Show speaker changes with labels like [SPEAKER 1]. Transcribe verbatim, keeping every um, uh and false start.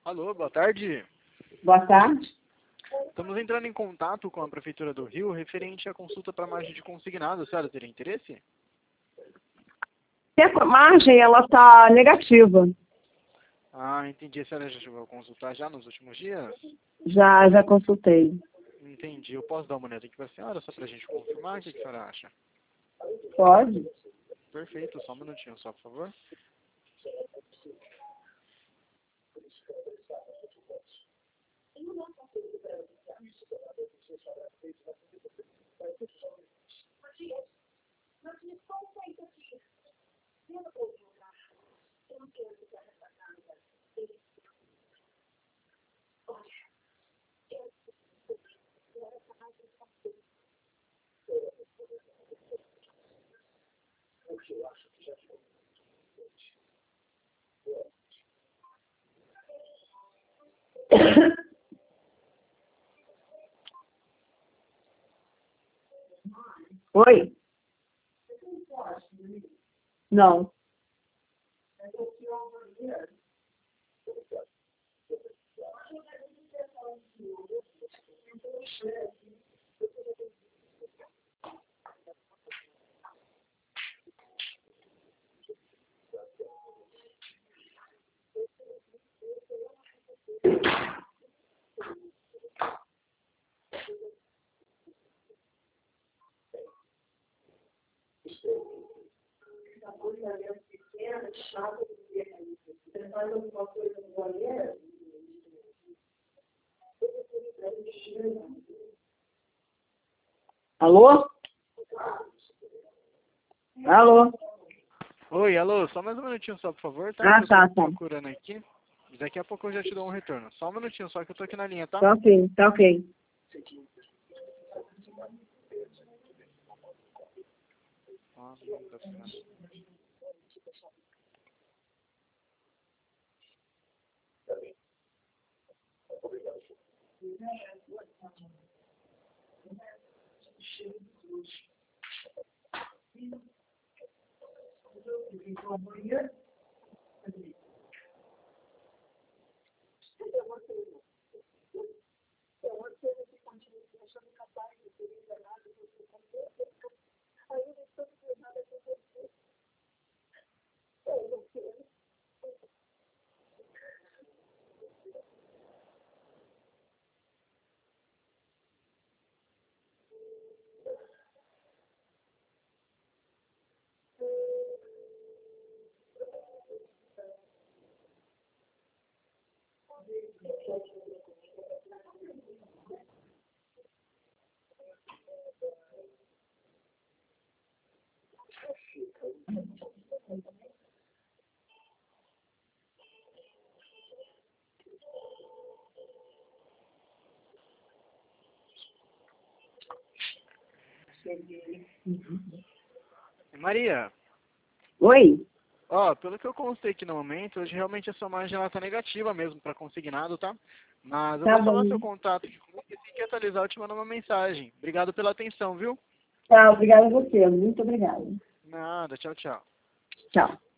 [SPEAKER 1] Alô, boa tarde.
[SPEAKER 2] Boa tarde.
[SPEAKER 1] Estamos entrando em contato com a Prefeitura do Rio referente à consulta para margem de consignado. A senhora teria interesse?
[SPEAKER 2] A margem, ela está negativa.
[SPEAKER 1] Ah, entendi. A senhora já chegou a consultar já nos últimos dias?
[SPEAKER 2] Já, já consultei.
[SPEAKER 1] Entendi. Eu posso dar uma olhada aqui para a senhora, só para a gente confirmar? O que a senhora acha?
[SPEAKER 2] Pode?
[SPEAKER 1] Perfeito. Só um minutinho, só, por favor.
[SPEAKER 2] Oi? Não. Alô? Alô?
[SPEAKER 1] Oi, alô. Só mais um minutinho só, por favor, tá?
[SPEAKER 2] Ah,
[SPEAKER 1] Eu
[SPEAKER 2] tá,
[SPEAKER 1] tô
[SPEAKER 2] tá.
[SPEAKER 1] procurando aqui. Daqui a pouco eu já te dou um retorno. Só um minutinho só que eu tô aqui na linha, tá?
[SPEAKER 2] Tá ok, tá ok.
[SPEAKER 1] Ah, meu Deus do céu. Maria,
[SPEAKER 2] Oi?
[SPEAKER 1] ó, pelo que eu constei aqui no momento, hoje realmente a sua margem ela tá negativa mesmo para consignado, tá? Mas eu
[SPEAKER 2] Tá
[SPEAKER 1] vou salvar
[SPEAKER 2] bom.
[SPEAKER 1] seu contato aqui comigo e assim que atualizar eu te mando uma mensagem. Obrigado pela atenção, viu?
[SPEAKER 2] Tá, obrigada a você. Muito obrigada.
[SPEAKER 1] Nada, tchau, tchau.
[SPEAKER 2] Tchau.